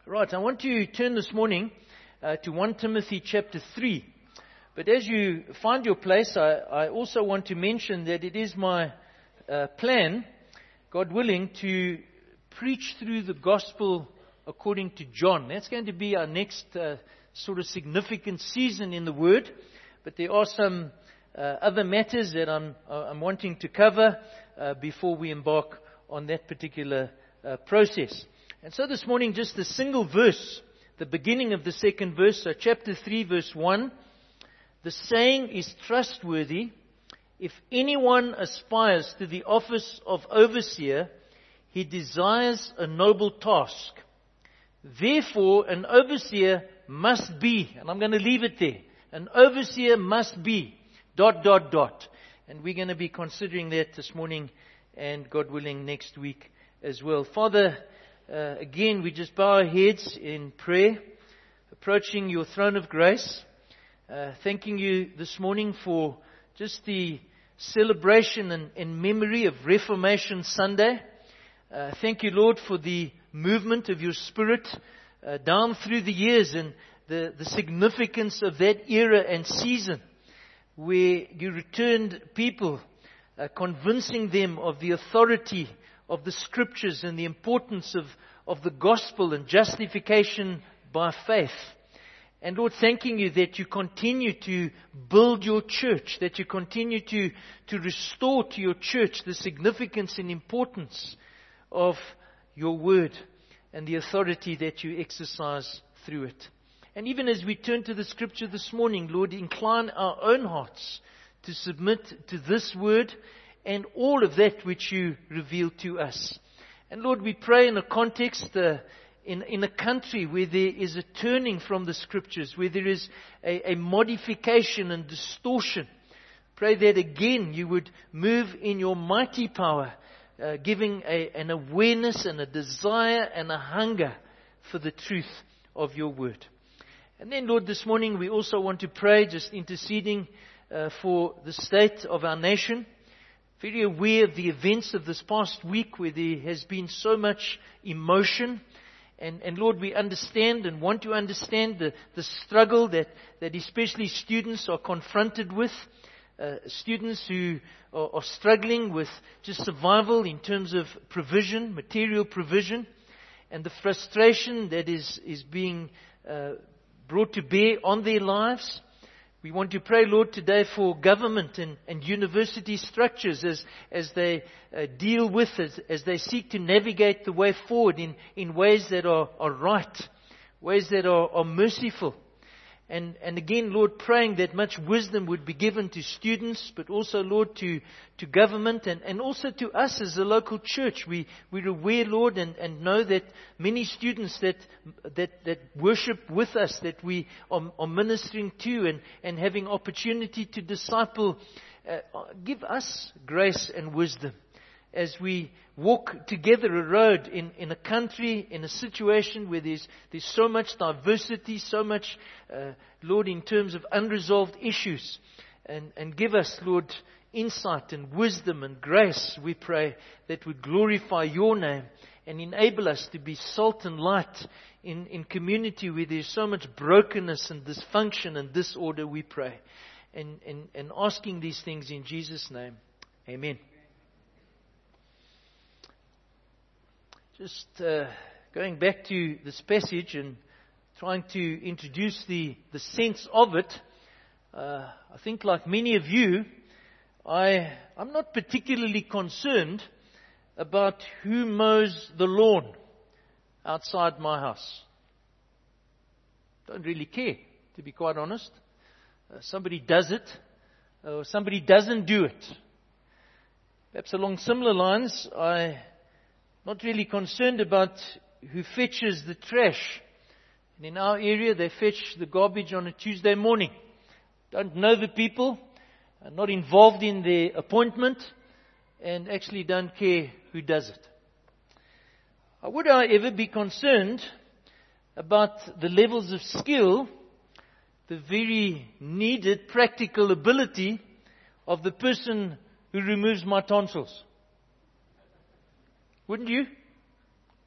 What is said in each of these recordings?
Right, I want to turn this morning to 1 Timothy chapter 3. But as you find your place, I also want to mention that it is my plan, God willing, to preach through the gospel according to John. That's going to be our next sort of significant season in the Word. But there are some other matters that I'm wanting to cover before we embark on that particular process. And so this morning, just a single verse, the beginning of the second verse, so chapter 3, verse 1. The saying is trustworthy. If anyone aspires to the office of overseer, he desires a noble task. Therefore, an overseer must be, and I'm going to leave it there, an overseer must be, ... And we're going to be considering that this morning and, God willing, next week as well. Father, again, we just bow our heads in prayer, approaching your throne of grace, thanking you this morning for just the celebration and memory of Reformation Sunday. Thank you, Lord, for the movement of your Spirit down through the years and the significance of that era and season where you returned people, convincing them of the authority of the Scriptures and the importance of the gospel and justification by faith. And Lord, thanking you that you continue to build your church, that you continue to restore to your church the significance and importance of your word and the authority that you exercise through it. And even as we turn to the Scripture this morning, Lord, incline our own hearts to submit to this word and all of that which you reveal to us. And Lord, we pray in a context, in a country where there is a turning from the Scriptures, where there is a modification and distortion. Pray that again you would move in your mighty power, giving an awareness and a desire and a hunger for the truth of your word. And then, Lord, this morning we also want to pray, just interceding for the state of our nation. Very aware of the events of this past week where there has been so much emotion. And Lord, we understand and want to understand the struggle that especially students are confronted with. Students who are struggling with just survival in terms of provision, material provision. And the frustration that is being brought to bear on their lives. We want to pray, Lord, today for government and university structures as they deal with it, as they seek to navigate the way forward in ways that are right, ways that are merciful. And again, Lord, praying that much wisdom would be given to students, but also, Lord, to government and also to us as a local church. We're aware, Lord, and know that many students that worship with us, that we are ministering to and having opportunity to disciple, give us grace and wisdom as we walk together a road in a country, in a situation where there's so much diversity, so much, Lord, in terms of unresolved issues. And give us, Lord, insight and wisdom and grace, we pray, that would glorify your name and enable us to be salt and light in community where there's so much brokenness and dysfunction and disorder, we pray. And asking these things in Jesus' name. Amen. Just going back to this passage and trying to introduce the sense of it, I think like many of you, I'm not particularly concerned about who mows the lawn outside my house. Don't really care, to be quite honest. Somebody does it, or somebody doesn't do it. Perhaps along similar lines, I'm not really concerned about who fetches the trash. And in our area, they fetch the garbage on a Tuesday morning. Don't know the people, are not involved in their appointment, and actually don't care who does it. Would I ever be concerned about the levels of skill, the very needed practical ability of the person who removes my tonsils? Wouldn't you?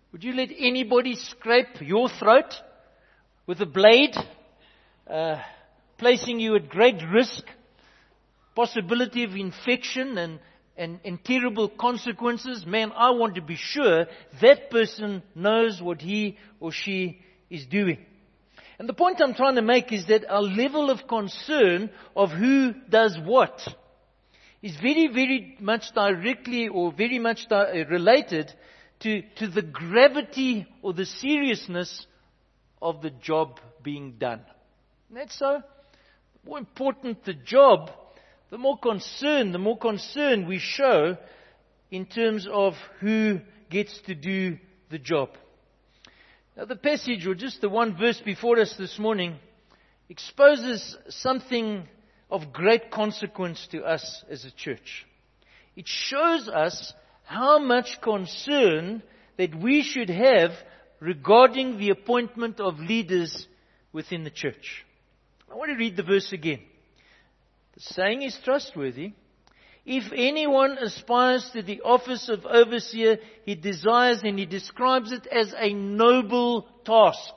Would you let anybody scrape your throat with a blade, placing you at great risk, possibility of infection and terrible consequences? Man, I want to be sure that person knows what he or she is doing. And the point I'm trying to make is that our level of concern of who does what is very, very much directly or very much related to the gravity or the seriousness of the job being done. And that's so. The more important the job, the more concern we show in terms of who gets to do the job. Now the passage, or just the one verse before us this morning, exposes something of great consequence to us as a church. It shows us how much concern that we should have regarding the appointment of leaders within the church. I want to read the verse again. The saying is trustworthy. If anyone aspires to the office of overseer, he desires and he describes it as a noble task.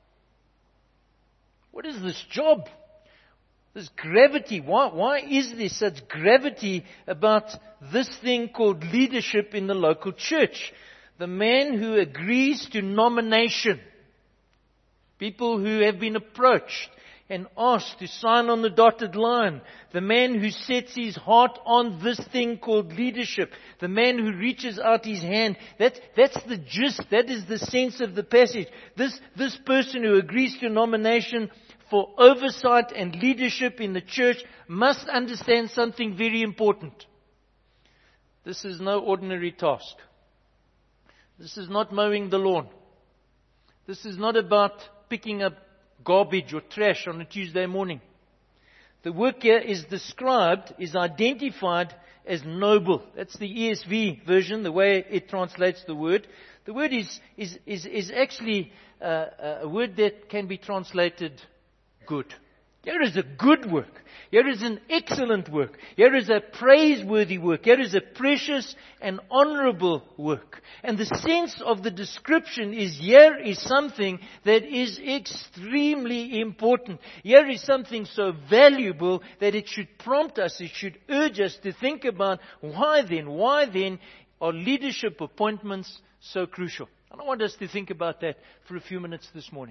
What is this job? This gravity. Why is there such gravity about this thing called leadership in the local church? The man who agrees to nomination. People who have been approached and asked to sign on the dotted line. The man who sets his heart on this thing called leadership. The man who reaches out his hand. That's the gist. That is the sense of the passage. This person who agrees to nomination for oversight and leadership in the church must understand something very important. This is no ordinary task. This is not mowing the lawn. This is not about picking up garbage or trash on a Tuesday morning. The work here is described, is identified as noble. That's the ESV version, the way it translates the word. The word is actually a word that can be translated good. Here is a good work. Here is an excellent work. Here is a praiseworthy work. Here is a precious and honorable work. And the sense of the description is here is something that is extremely important. Here is something so valuable that it should prompt us, it should urge us to think about why then are leadership appointments so crucial? And I want us to think about that for a few minutes this morning.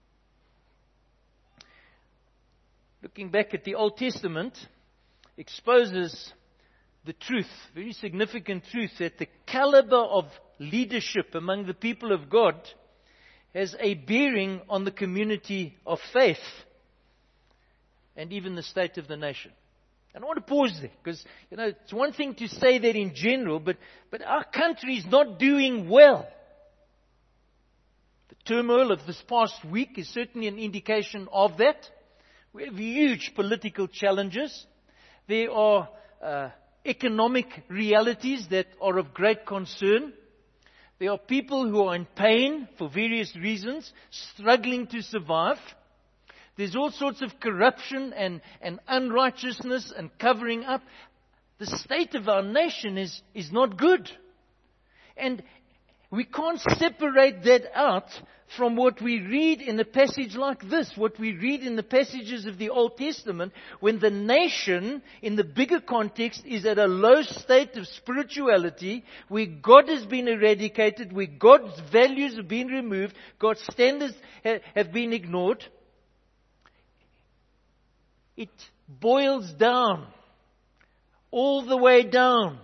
Looking back at the Old Testament exposes the truth, very significant truth, that the caliber of leadership among the people of God has a bearing on the community of faith and even the state of the nation. And I want to pause there because, it's one thing to say that in general, but our country is not doing well. The turmoil of this past week is certainly an indication of that. We have huge political challenges. There are economic realities that are of great concern. There are people who are in pain for various reasons, struggling to survive. There's all sorts of corruption and unrighteousness and covering up. The state of our nation is not good. And we can't separate that out from what we read in a passage like this, what we read in the passages of the Old Testament, when the nation, in the bigger context, is at a low state of spirituality, where God has been eradicated, where God's values have been removed, God's standards have been ignored. It boils down, all the way down,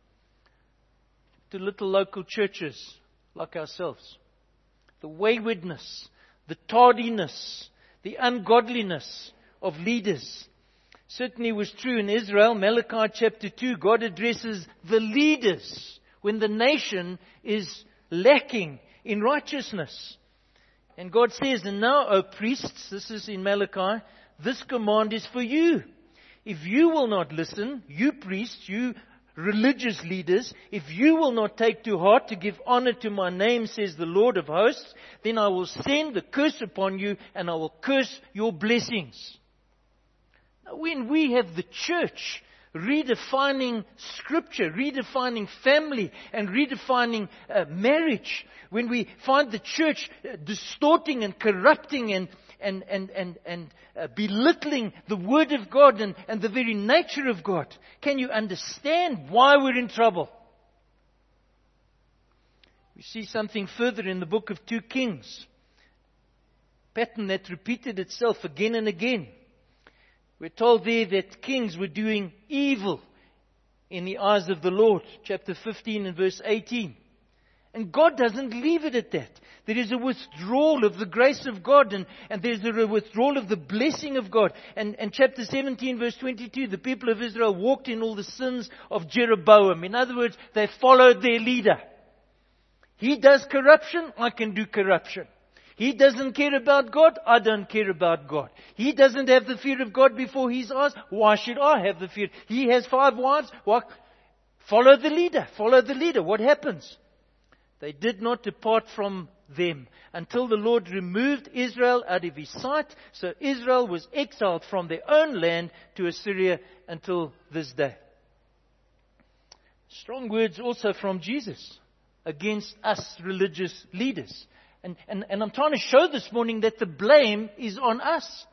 to little local churches like ourselves. The waywardness, the tardiness, the ungodliness of leaders. Certainly was true in Israel. Malachi chapter 2, God addresses the leaders when the nation is lacking in righteousness. And God says, and now, O priests, this is in Malachi, this command is for you. If you will not listen, you priests, you religious leaders, if you will not take to heart to give honor to my name, says the Lord of hosts, then I will send the curse upon you and I will curse your blessings. Now, when we have the church redefining Scripture, redefining family, and redefining marriage. When we find the church distorting and corrupting and belittling the Word of God and the very nature of God, can you understand why we're in trouble? We see something further in the book of 2 Kings. Pattern that repeated itself again and again. We're told there that kings were doing evil in the eyes of the Lord. Chapter 15 and verse 18. And God doesn't leave it at that. There is a withdrawal of the grace of God and there's a withdrawal of the blessing of God. And chapter 17 verse 22, the people of Israel walked in all the sins of Jeroboam. In other words, they followed their leader. He does corruption, I can do corruption. He doesn't care about God, I don't care about God. He doesn't have the fear of God before his eyes, why should I have the fear? He has 5 wives, follow the leader, follow the leader. What happens? They did not depart from them until the Lord removed Israel out of his sight. So Israel was exiled from their own land to Assyria until this day. Strong words also from Jesus against us religious leaders. And I'm trying to show this morning that the blame is on us.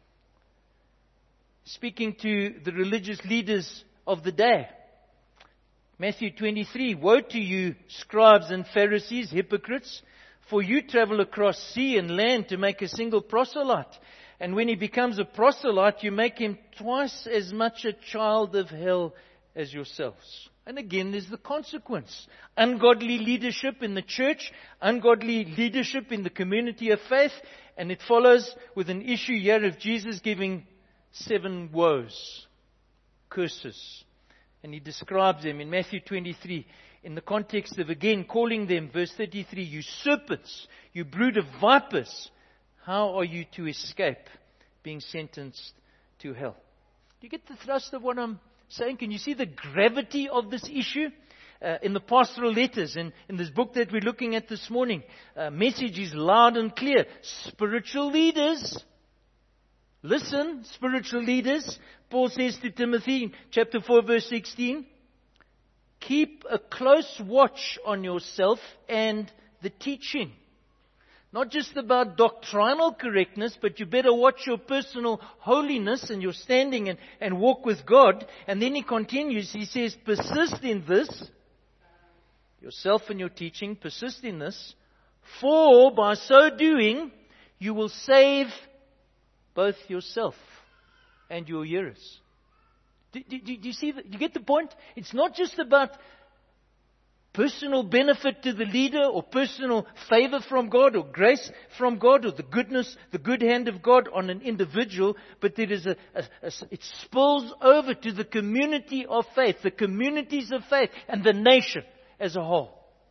Speaking to the religious leaders of the day. Matthew 23, woe to you, scribes and Pharisees, hypocrites, for you travel across sea and land to make a single proselyte. And when he becomes a proselyte, you make him twice as much a child of hell as yourselves. And again, there's the consequence. Ungodly leadership in the church, ungodly leadership in the community of faith, and it follows with an issue here of Jesus giving 7 woes, curses. And he describes them in Matthew 23 in the context of again calling them, verse 33, you serpents, you brood of vipers, how are you to escape being sentenced to hell? Do you get the thrust of what I'm saying? Can you see the gravity of this issue? In the pastoral letters, in this book that we're looking at this morning, message is loud and clear. Spiritual leaders, listen, spiritual leaders, Paul says to Timothy, chapter 4, verse 16, keep a close watch on yourself and the teaching. Not just about doctrinal correctness, but you better watch your personal holiness and your standing and walk with God. And then he continues, he says, persist in this, yourself and your teaching, persist in this, for by so doing, you will save both yourself and your hearers. Do you see? Do you get the point? It's not just about personal benefit to the leader or personal favor from God or grace from God or the goodness, the good hand of God on an individual, but there is it spills over to the community of faith, the communities of faith and the nation as a whole.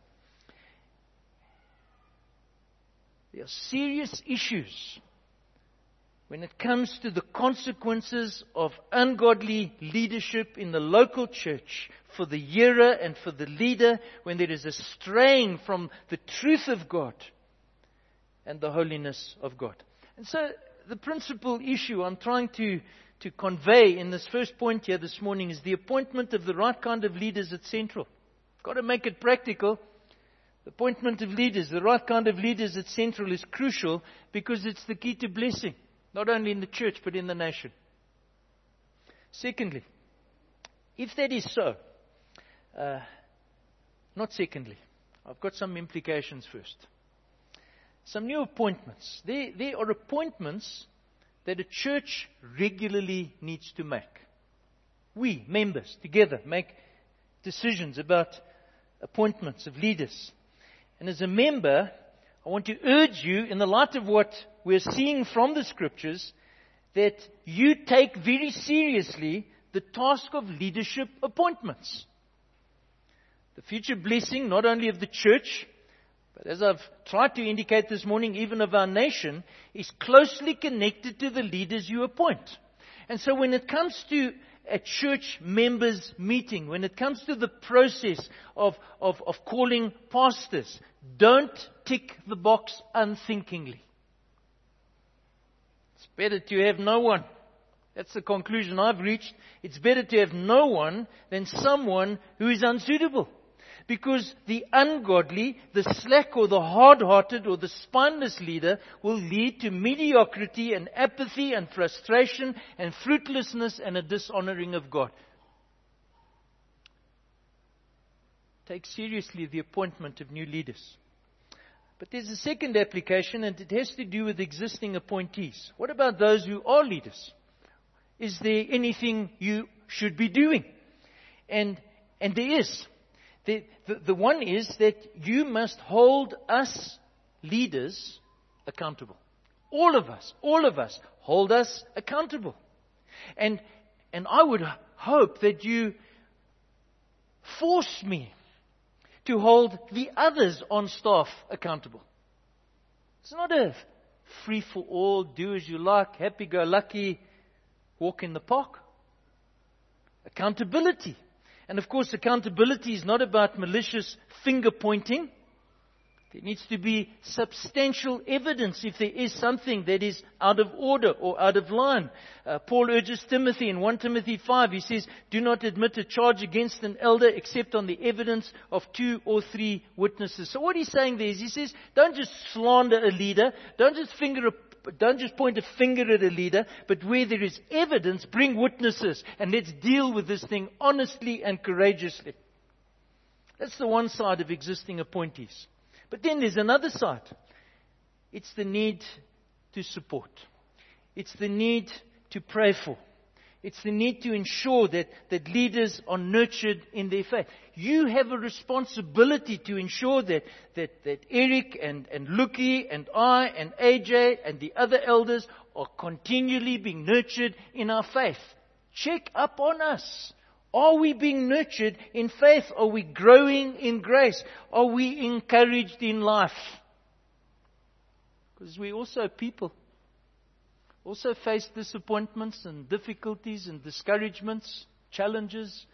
There are serious issues when it comes to the consequences of ungodly leadership in the local church for the hearer and for the leader, when there is a straying from the truth of God and the holiness of God. And so the principal issue I'm trying to convey in this first point here this morning is the appointment of the right kind of leaders at Central. Got to make it practical. The appointment of leaders, the right kind of leaders at Central is crucial because it's the key to blessing. Not only in the church, but in the nation. Secondly, if that is so, not secondly, I've got some implications first. Some new appointments. There are appointments that a church regularly needs to make. We, members, together make decisions about appointments of leaders. And as a member, I want to urge you, in the light of what we're seeing from the Scriptures, that you take very seriously the task of leadership appointments. The future blessing, not only of the church, but as I've tried to indicate this morning, even of our nation, is closely connected to the leaders you appoint. And so when it comes to a church members meeting, when it comes to the process of calling pastors, don't tick the box unthinkingly. It's better to have no one That's the conclusion I've reached. It's better to have no one than someone who is unsuitable. Because the ungodly, the slack or the hard-hearted or the spineless leader will lead to mediocrity and apathy and frustration and fruitlessness and a dishonoring of God. Take seriously the appointment of new leaders. But there's a second application, and it has to do with existing appointees. What about those who are leaders? Is there anything you should be doing? And there is. The one is that you must hold us leaders accountable. All of us hold us accountable. And I would hope that you force me to hold the others on staff accountable. It's not a free-for-all, do as you like, happy-go-lucky, walk in the park. Accountability. And of course, accountability is not about malicious finger-pointing. There needs to be substantial evidence if there is something that is out of order or out of line. Paul urges Timothy in 1 Timothy 5, he says, do not admit a charge against an elder except on the evidence of 2 or 3 witnesses. So what he's saying there is, he says, don't just slander a leader, don't just point a finger at a leader, but where there is evidence, bring witnesses, and let's deal with this thing honestly and courageously. That's the one side of existing appointees. But then there's another side. It's the need to support. It's the need to pray for. It's the need to ensure that leaders are nurtured in their faith. You have a responsibility to ensure that Eric and Lucky and I and AJ and the other elders are continually being nurtured in our faith. Check up on us. Are we being nurtured in faith? Are we growing in grace? Are we encouraged in life? Because we also people. Also face disappointments and difficulties and discouragements, challenges.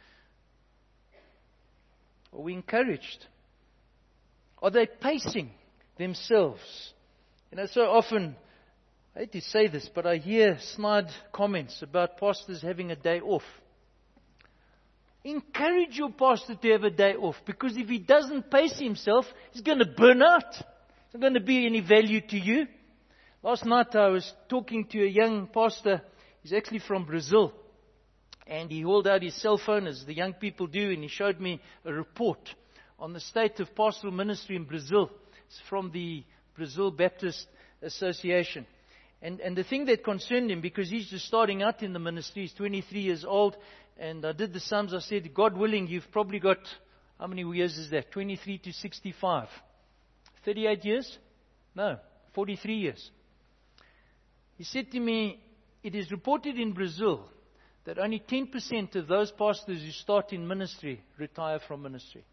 Are we encouraged? Are they pacing themselves? So often, I hate to say this, but I hear snide comments about pastors having a day off. Encourage your pastor to have a day off, because if he doesn't pace himself, he's going to burn out. It's not going to be any value to you. Last night I was talking to a young pastor. He's actually from Brazil. And he hauled out his cell phone, as the young people do, and he showed me a report on the state of pastoral ministry in Brazil. It's from the Brazil Baptist Association. And the thing that concerned him, because he's just starting out in the ministry, he's 23 years old, and I did the sums. I said, God willing, you've probably got, how many years is that? 23 to 65. 38 years? No, 43 years. He said to me, it is reported in Brazil that only 10% of those pastors who start in ministry retire from ministry.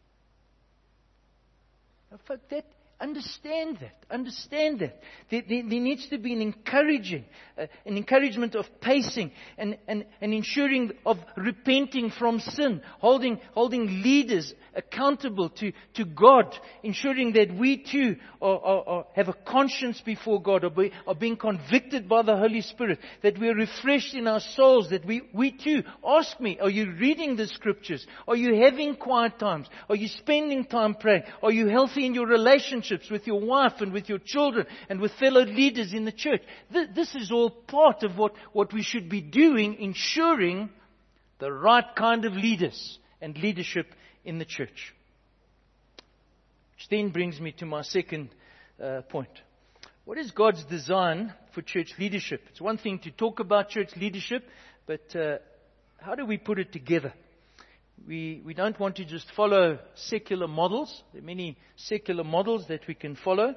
In fact, understand that. There needs to be an encouragement of pacing and ensuring of repenting from sin, holding leaders accountable to God, ensuring that we too have a conscience before God, are being convicted by the Holy Spirit, that we are refreshed in our souls, that we too, ask me, are you reading the scriptures? Are you having quiet times? Are you spending time praying? Are you healthy in your relationships with your wife and with your children and with fellow leaders in the church? This is all part of what we should be doing, ensuring the right kind of leaders and leadership in the church. Which then brings me to my second point. What is God's design for church leadership? It's one thing to talk about church leadership, but how do we put it together? We don't want to just follow secular models. There are many secular models that we can follow.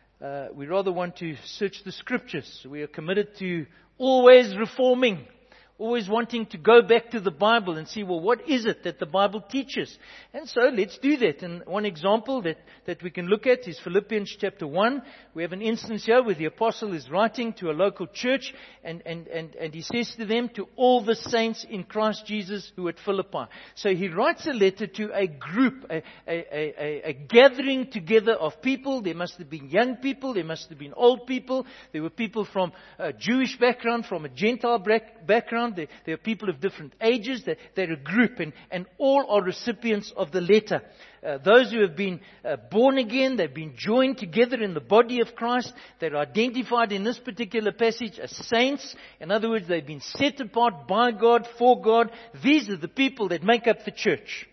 We rather want to search the scriptures. We are committed to always reforming, always wanting to go back to the Bible and see, well, what is it that the Bible teaches? And so let's do that. And one example that we can look at is Philippians chapter 1. We have an instance here where the apostle is writing to a local church, and he says to them, to all the saints in Christ Jesus who are at Philippi. So he writes a letter to a group, a gathering together of people. There must have been young people, there must have been old people, there were people from a Jewish background, from a Gentile background. There are people of different ages. They're a group, and all are recipients of the letter. Those who have been born again, they've been joined together in the body of Christ. They're identified in this particular passage as saints. In other words, they've been set apart by God, for God. These are the people that make up the church.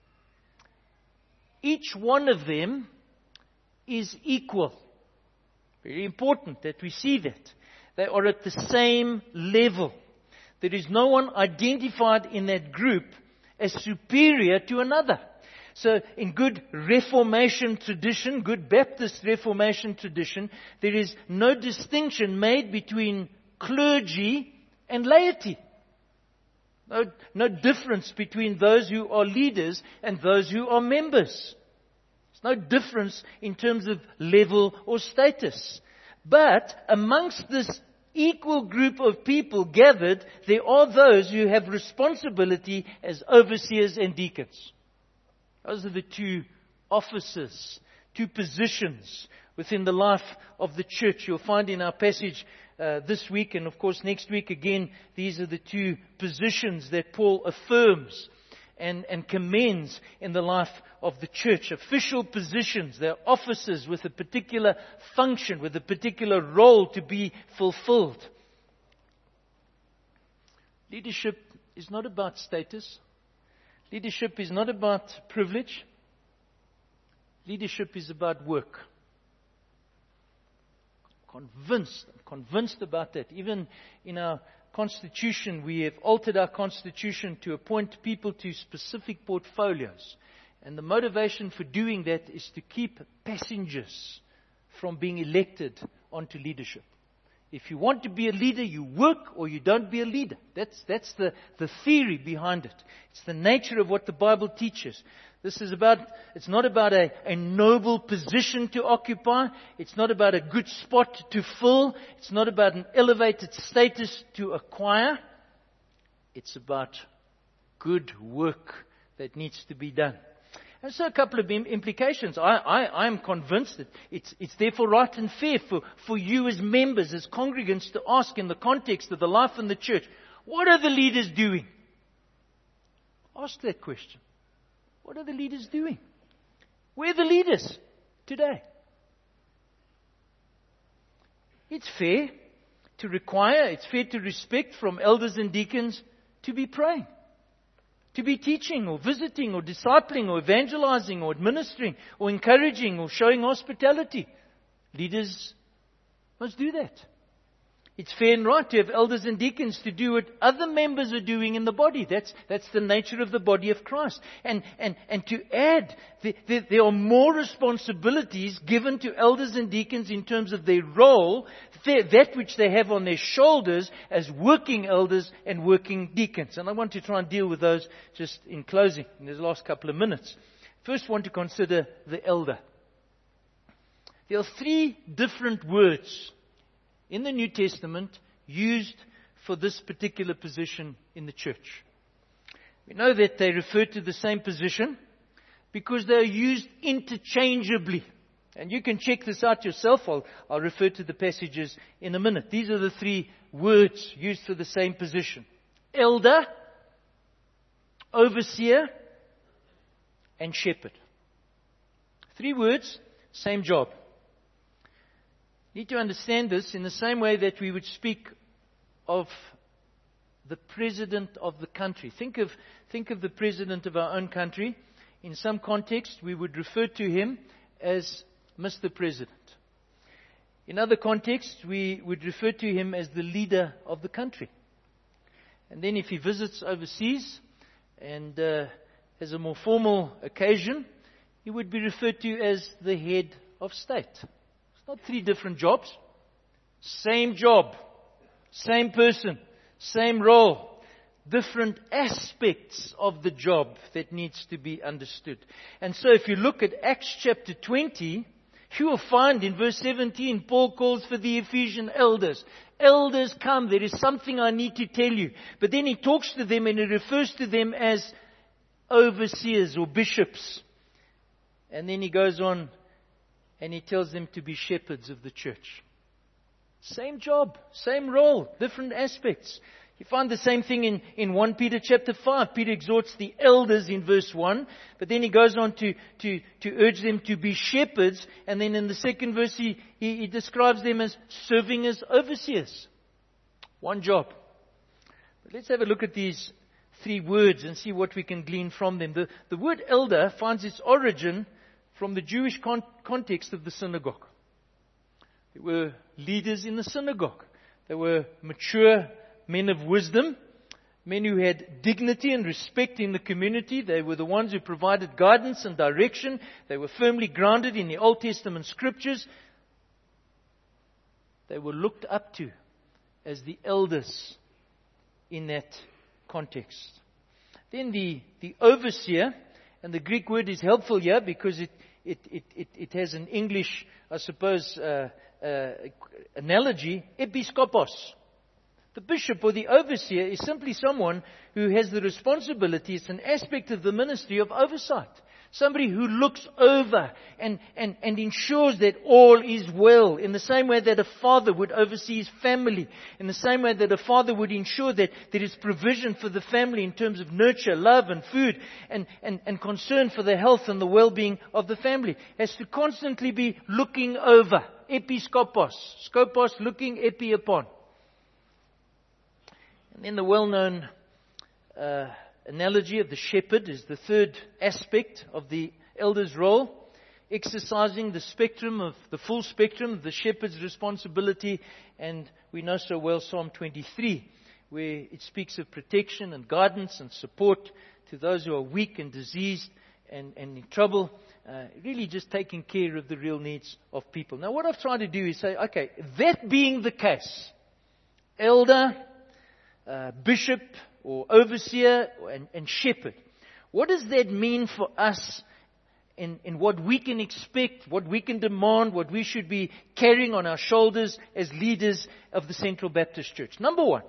Each one of them is equal. Very important that we see that. They are at the same level. There is no one identified in that group as superior to another. So in good Reformation tradition, good Baptist Reformation tradition, there is no distinction made between clergy and laity. No difference between those who are leaders and those who are members. There's no difference in terms of level or status. But amongst this equal group of people gathered, there are those who have responsibility as overseers and deacons. Those are the two offices, two positions within the life of the church. You'll find in our passage this week, and of course next week again, these are the two positions that Paul affirms and commends in the life of the church. Official positions, they're offices with a particular function, with a particular role to be fulfilled. Leadership is not about status. Leadership is not about privilege. Leadership is about work. I'm convinced about that. Even in our Constitution, we have altered our Constitution to appoint people to specific portfolios. And the motivation for doing that is to keep passengers from being elected onto leadership. If you want to be a leader, you work or you don't be a leader. That's the theory behind it. It's the nature of what the Bible teaches. It's not about a noble position to occupy. It's not about a good spot to fill. It's not about an elevated status to acquire. It's about good work that needs to be done. And so a couple of implications. I'm convinced that it's therefore right and fair for you as members, as congregants, to ask in the context of the life in the church, what are the leaders doing? Ask that question. What are the leaders doing? Where are the leaders today? It's fair to require, it's fair to expect from elders and deacons to be praying, to be teaching or visiting or discipling or evangelizing or administering or encouraging or showing hospitality. Leaders must do that. It's fair and right to have elders and deacons to do what other members are doing in the body. That's the nature of the body of Christ. And to add, there are more responsibilities given to elders and deacons in terms of their role, that which they have on their shoulders as working elders and working deacons. And I want to try and deal with those just in closing in the last couple of minutes. First, I want to consider the elder. There are three different words in the New Testament used for this particular position in the church. We know that they refer to the same position because they are used interchangeably. And you can check this out yourself. I'll refer to the passages in a minute. These are the three words used for the same position. Elder, overseer, and shepherd. Three words, same job. You need to understand this in the same way that we would speak of the president of the country. Think of the president of our own country. In some context, we would refer to him as Mr. President. In other contexts, we would refer to him as the leader of the country. And then if he visits overseas and has a more formal occasion, he would be referred to as the head of state. Not three different jobs. Same job. Same person. Same role. different aspects of the job that needs to be understood. And so if you look at Acts chapter 20, you will find in verse 17, Paul calls for the Ephesian elders. Elders, come, there is something I need to tell you. But then he talks to them and he refers to them as overseers or bishops. And then he goes on and he tells them to be shepherds of the church. Same job, same role, different aspects. You find the same thing in 1 Peter chapter 5. Peter exhorts the elders in verse 1, but then he goes on to urge them to be shepherds, and then in the second verse he describes them as serving as overseers. One job. But let's have a look at these three words and see what we can glean from them. The word elder finds its origin from the Jewish context of the synagogue. There were leaders in the synagogue. They were mature men of wisdom, men who had dignity and respect in the community. They were the ones who provided guidance and direction. They were firmly grounded in the Old Testament scriptures. They were looked up to as the elders in that context. Then the overseer, and the Greek word is helpful here because it has an English, I suppose, analogy, episkopos. The bishop or the overseer is simply someone who has the responsibility, it's an aspect of the ministry of oversight. Somebody who looks over and ensures that all is well. In the same way that a father would oversee his family. In the same way that a father would ensure that there is provision for the family in terms of nurture, love and food. And concern for the health and the well-being of the family. Has to constantly be looking over. Episkopos. Skopos, looking, epi, upon. And then the well-known analogy of the shepherd is the third aspect of the elder's role, exercising the full spectrum of the shepherd's responsibility. And we know so well Psalm 23, where it speaks of protection and guidance and support to those who are weak and diseased and in trouble, really just taking care of the real needs of people. Now what I've tried to do is say, okay, that being the case, elder, bishop or overseer and shepherd. What does that mean for us in what we can expect, what we can demand, what we should be carrying on our shoulders as leaders of the Central Baptist Church? Number one,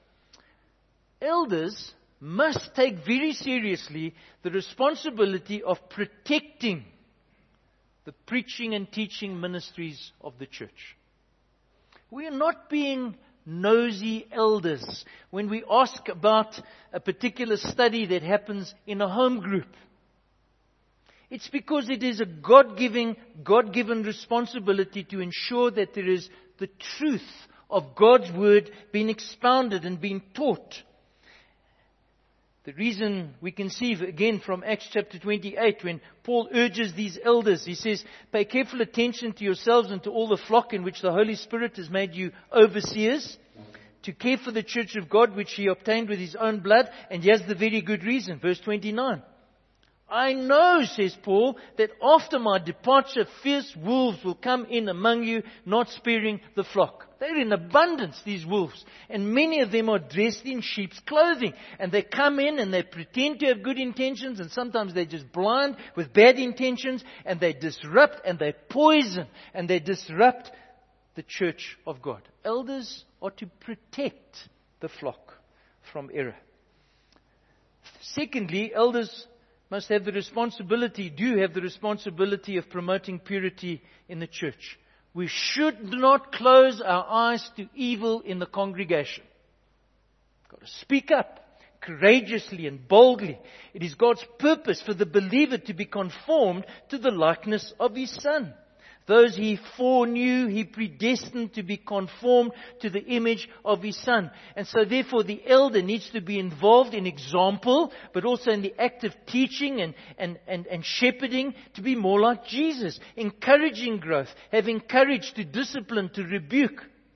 elders must take very seriously the responsibility of protecting the preaching and teaching ministries of the church. We are not being nosy elders when we ask about a particular study that happens in a home group. It's because it is a God-given responsibility to ensure that there is the truth of God's Word being expounded and being taught. The reason we can see again from Acts chapter 28 when Paul urges these elders, he says, pay careful attention to yourselves and to all the flock in which the Holy Spirit has made you overseers, to care for the church of God which he obtained with his own blood. And here's the very good reason, verse 29. I know, says Paul, that after my departure, fierce wolves will come in among you, not sparing the flock. They're in abundance, these wolves. And many of them are dressed in sheep's clothing. And they come in and they pretend to have good intentions. And sometimes they're just blind with bad intentions. And they disrupt and they poison and they disrupt the church of God. Elders are to protect the flock from error. Secondly, elders must have the responsibility of promoting purity in the church. We should not close our eyes to evil in the congregation. We've got to speak up courageously and boldly. It is God's purpose for the believer to be conformed to the likeness of His Son. Those He foreknew, He predestined to be conformed to the image of His Son. And so therefore the elder needs to be involved in example, but also in the act of teaching and shepherding to be more like Jesus. Encouraging growth, having courage to discipline, to rebuke.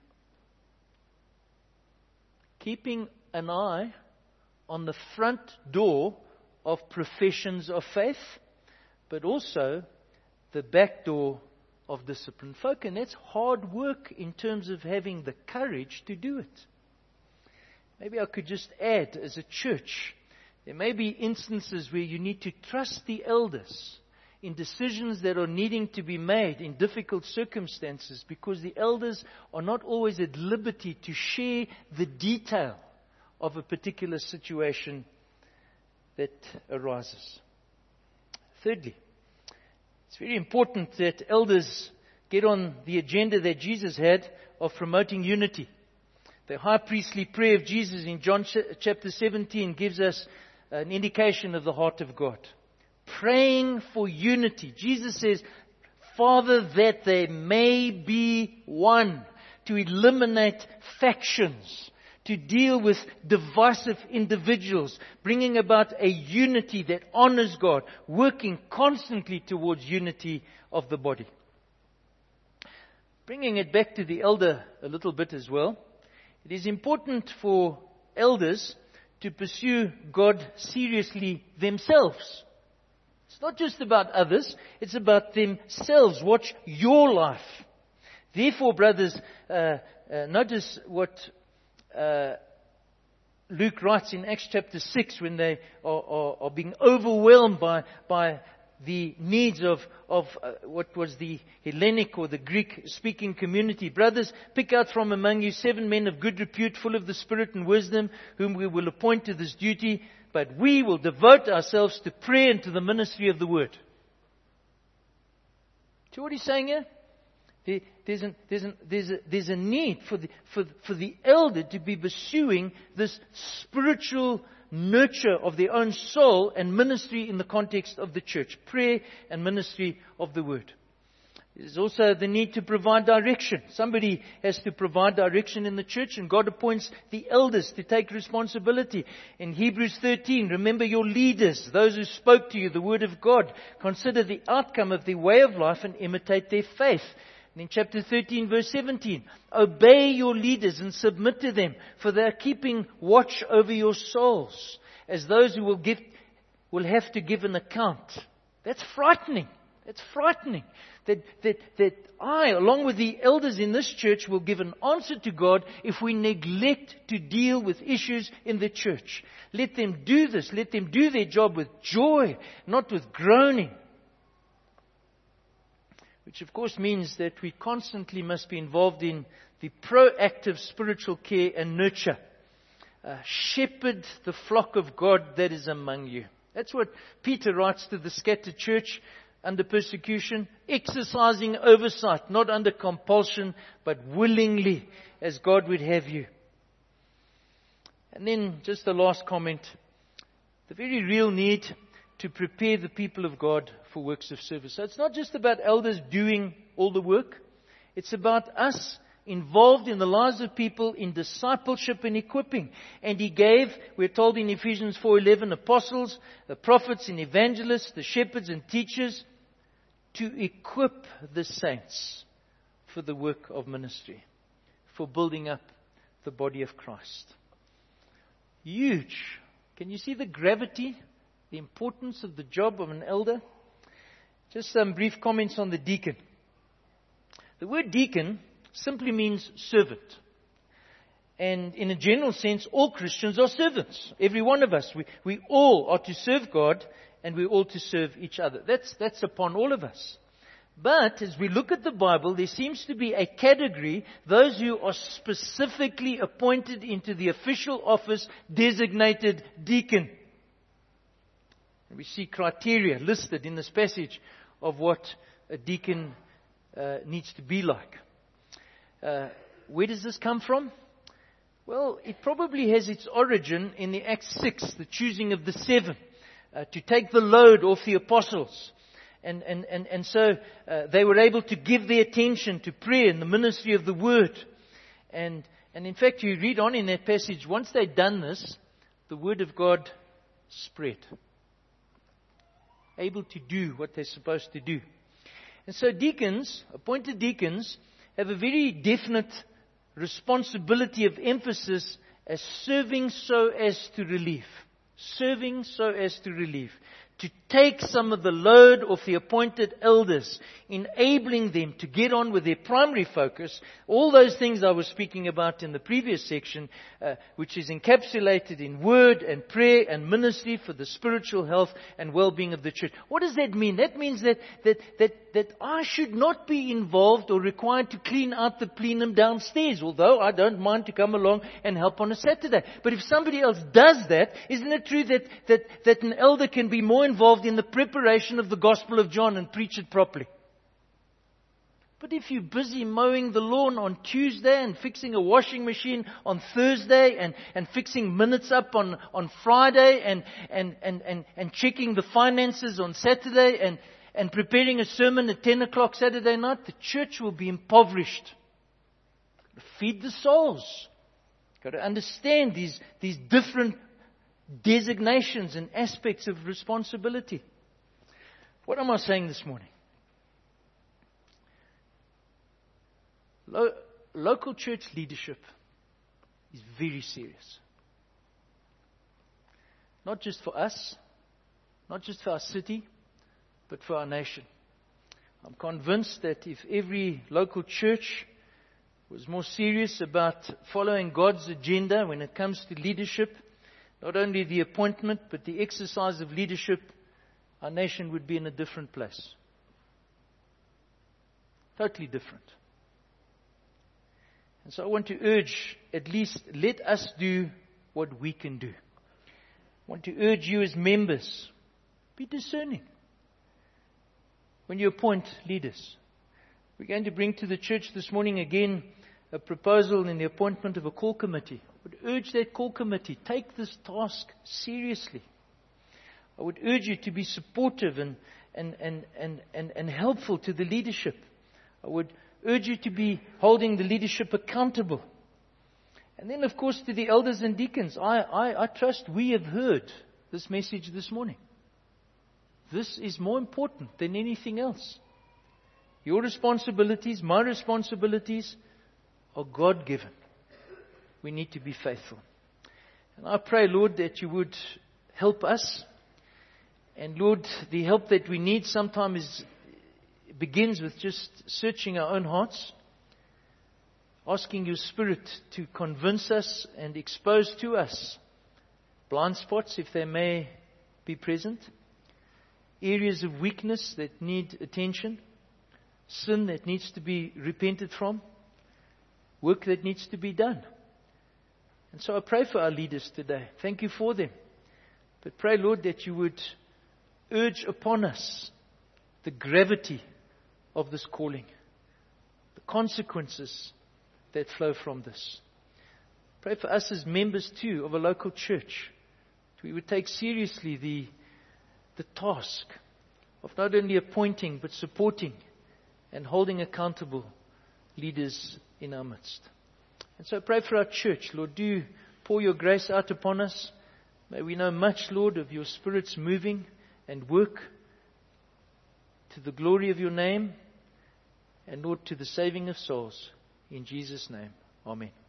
Keeping an eye on the front door of professions of faith, but also the back door of disciplined folk. And that's hard work in terms of having the courage to do it. maybe I could just add, as a church, there may be instances where you need to trust the elders in decisions that are needing to be made in difficult circumstances, because the elders are not always at liberty to share the detail of a particular situation that arises. Thirdly, it's very important that elders get on the agenda that Jesus had of promoting unity. The high priestly prayer of Jesus in John chapter 17 gives us an indication of the heart of God. Praying for unity. Jesus says, Father, that they may be one, to eliminate factions, to deal with divisive individuals, bringing about a unity that honors God, working constantly towards unity of the body. Bringing it back to the elder a little bit as well, it is important for elders to pursue God seriously themselves. It's not just about others, it's about themselves. Watch your life. Therefore, brothers, notice what Luke writes in Acts chapter 6 when they are being overwhelmed by the needs of what was the Hellenic or the Greek-speaking community. Brothers, pick out from among you 7 men of good repute, full of the Spirit and wisdom, whom we will appoint to this duty, but we will devote ourselves to prayer and to the ministry of the word. See what he's saying here? There's a need for the elder to be pursuing this spiritual nurture of their own soul and ministry in the context of the church. Prayer and ministry of the word. There's also the need to provide direction. Somebody has to provide direction in the church, and God appoints the elders to take responsibility. In Hebrews 13, remember your leaders, those who spoke to you the word of God. Consider the outcome of their way of life and imitate their faith. And in chapter 13, verse 17, obey your leaders and submit to them, for they are keeping watch over your souls, as those who will have to give an account. That's frightening. That's frightening. That I, along with the elders in this church, will give an answer to God if we neglect to deal with issues in the church. Let them do this. Let them do their job with joy, not with groaning. Which of course means that we constantly must be involved in the proactive spiritual care and nurture. Shepherd the flock of God that is among you. That's what Peter writes to the scattered church under persecution. Exercising oversight, not under compulsion, but willingly, as God would have you. And then just the last comment. The very real need to prepare the people of God for works of service. So it's not just about elders doing all the work. It's about us involved in the lives of people in discipleship and equipping. And He gave, we're told in Ephesians 4:11, apostles, the prophets and evangelists, the shepherds and teachers, to equip the saints for the work of ministry, for building up the body of Christ. Huge. Can you see the gravity, the importance of the job of an elder? Just some brief comments on the deacon. The word deacon simply means servant. And in a general sense, all Christians are servants. Every one of us. We all are to serve God, and we're all to serve each other. That's upon all of us. But as we look at the Bible, there seems to be a category, those who are specifically appointed into the official office designated deacon. We see criteria listed in this passage of what a deacon needs to be like. Where does this come from? Well, it probably has its origin in the Acts 6, the choosing of the 7, to take the load off the apostles. And so they were able to give their attention to prayer and the ministry of the word. And in fact, you read on in that passage, once they'd done this, the word of God spread. Able to do what they're supposed to do. And so deacons, appointed deacons, have a very definite responsibility of emphasis as serving so as to relieve. Serving so as to relieve. to take some of the load off the appointed elders, enabling them to get on with their primary focus, all those things I was speaking about in the previous section, which is encapsulated in word and prayer and ministry for the spiritual health and well-being of the church. What does that mean? That means that I should not be involved or required to clean out the plenum downstairs, although I don't mind to come along and help on a Saturday. But if somebody else does that, isn't it true that an elder can be more involved in the preparation of the Gospel of John and preach it properly? But if you're busy mowing the lawn on Tuesday and fixing a washing machine on Thursday and fixing minutes up on Friday and checking the finances on Saturday and preparing a sermon at 10 o'clock Saturday night, the church will be impoverished. Feed the souls. Got to understand these different designations and aspects of responsibility. What am I saying this morning? Local church leadership is very serious. Not just for us, not just for our city, but for our nation. I'm convinced that if every local church was more serious about following God's agenda when it comes to leadership, not only the appointment, but the exercise of leadership, our nation would be in a different place. Totally different. And so I want to urge, at least let us do what we can do. I want to urge you as members, be discerning when you appoint leaders. We're going to bring to the church this morning again a proposal in the appointment of a call committee. I would urge that call committee, take this task seriously. I would urge you to be supportive and helpful to the leadership. I would urge you to be holding the leadership accountable. And then, of course, to the elders and deacons, I trust we have heard this message this morning. This is more important than anything else. Your responsibilities, my responsibilities, are God-given. We need to be faithful. And I pray, Lord, that you would help us. And Lord, the help that we need sometimes begins with just searching our own hearts, asking your Spirit to convince us and expose to us blind spots, if they may be present, areas of weakness that need attention, sin that needs to be repented from, work that needs to be done. And so I pray for our leaders today. Thank you for them. But pray, Lord, that you would urge upon us the gravity of this calling, the consequences that flow from this. Pray for us as members too of a local church, that we would take seriously the task of not only appointing but supporting and holding accountable leaders in our midst. And so pray for our church. Lord, do pour your grace out upon us. May we know much, Lord, of your Spirit's moving and work to the glory of your name and, Lord, to the saving of souls. In Jesus' name, amen.